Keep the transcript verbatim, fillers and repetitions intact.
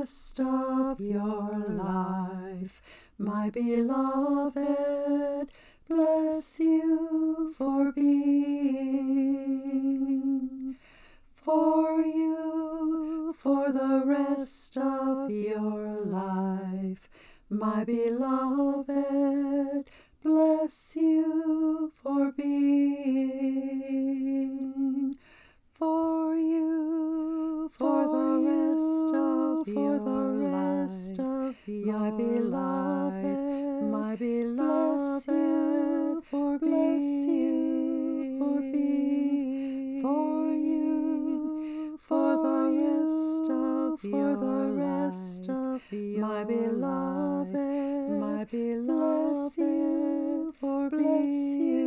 rest of your life. My beloved, bless you for being for you for the rest of your life. My beloved, bless you for being for you for the rest of your life. My beloved, my beloved, bless you for being for being for you for the rest of for the rest of your my beloved, my beloved, bless you for bless you